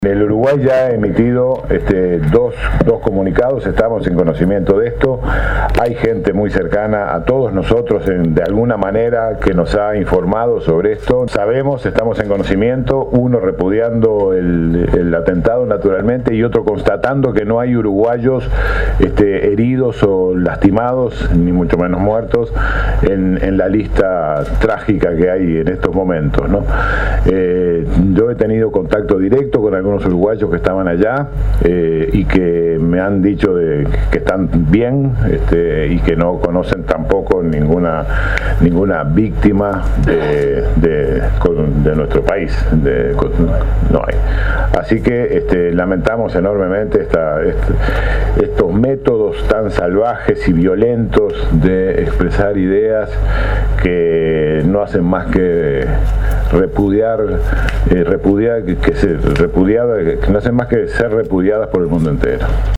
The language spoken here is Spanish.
El Uruguay ya ha emitido dos comunicados, estamos en conocimiento de esto. Hay gente muy cercana a todos nosotros de alguna manera que nos ha informado sobre esto. Sabemos, estamos en conocimiento, uno repudiando el atentado naturalmente y otro constatando que no hay uruguayos heridos o lastimados, ni mucho menos muertos, en la lista trágica que hay en estos momentos, ¿no? Yo he tenido contacto directo con algunos uruguayos que estaban allá y que me han dicho que están bien y que no conocen tampoco ninguna víctima de nuestro país. No hay. Así que lamentamos enormemente estos métodos tan salvajes y violentos de expresar ideas que no hacen más que que no hacen más que ser repudiadas por el mundo entero.